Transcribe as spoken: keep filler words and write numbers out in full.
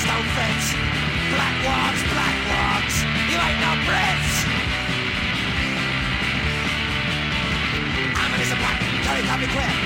Brits don't fit. Black wogs, black wogs, you ain't no Brits. I'm an is a black, curry copy quit.